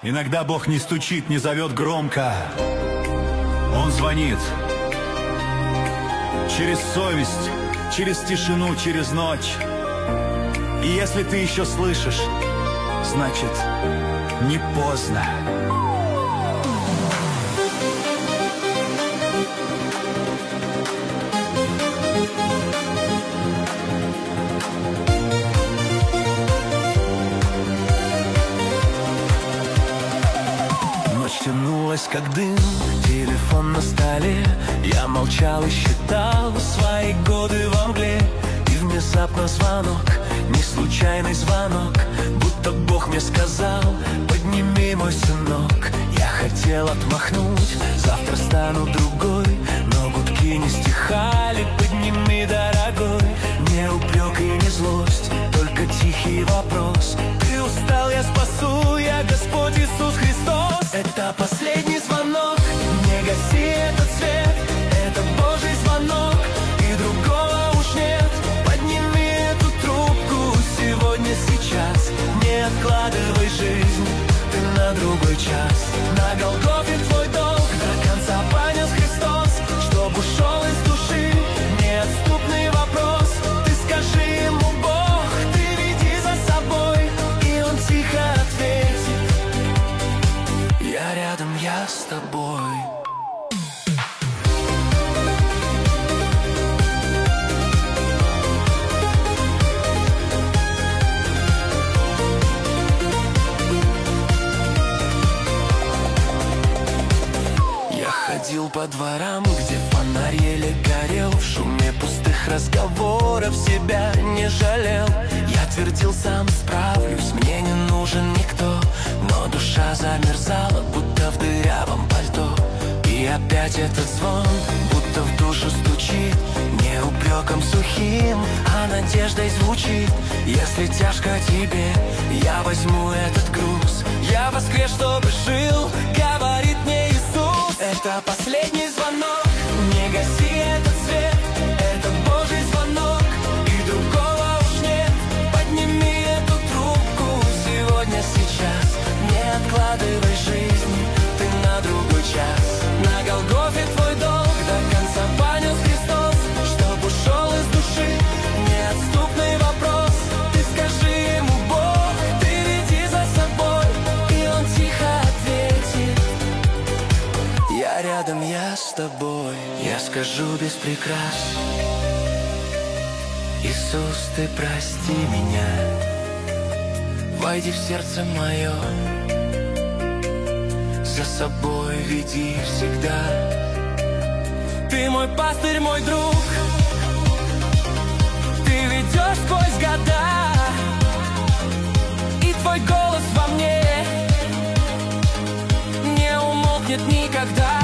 Иногда Бог не стучит, не зовет громко. Он звонит через совесть, через тишину, через ночь. И если ты еще слышишь, значит, не поздно. Ночь тянулась, как дым, телефон на столе. Я молчал и считал свои годы во мгле. И внезапно звонок, не случайный звонок, будто Бог мне сказал: подними, мой сынок. Я хотел отмахнуть, завтра стану другой, но гудки не стихали. Подними, дорогой. Не упрек и не злость, только тихий вопрос: ты устал, я спасу, я Господь Иисус Христос. Это последний звонок, не гаси этот свет. Это Божий звонок, и другого уж нет. Подними эту трубку сегодня, сейчас. Не откладывай жизнь, ты на другой час. На Голгофе твой долг до конца понес Христос, чтоб ушел из души неотступный вопрос. Ты скажи ему: Бог, ты веди за собой, и он тихо ответит: я рядом, я с тобой. Ходил по дворам, где фонарь еле горел. В шуме пустых разговоров себя не жалел. Я твердил, сам справлюсь, мне не нужен никто. Но душа замерзала, будто в дырявом пальто. И опять этот звон, будто в душу стучит. Не упреком сухим, а надеждой звучит: если тяжко тебе, я возьму этот груз. Я воскрес, чтобы жил, говорит мне Иисус. Это последний звонок, не гаси этот свет. Это Божий звонок, и другого уж нет. Подними эту трубку сегодня, сейчас. Не откладывай жизнь, ты на другой час. На Голгофе твой долг до конца понес Христос, чтоб ушел из души неотступный вопрос. Ты скажи ему: Бог, ты веди за собой, и он тихо ответит: я рядом, я с тобой. Я скажу без прикрас: Иисус, ты прости меня. Войди в сердце мое, за собой веди всегда. Ты мой пастырь, мой друг, ты ведешь сквозь года, и твой голос во мне не умолкнет никогда.